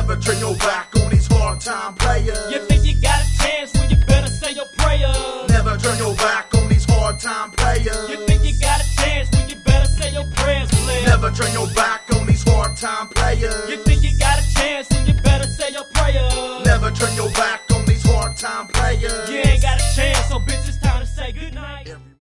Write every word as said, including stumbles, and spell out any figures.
Never turn your back on these hard time players. You think you got a chance? Well, you better say your prayers. Never turn your back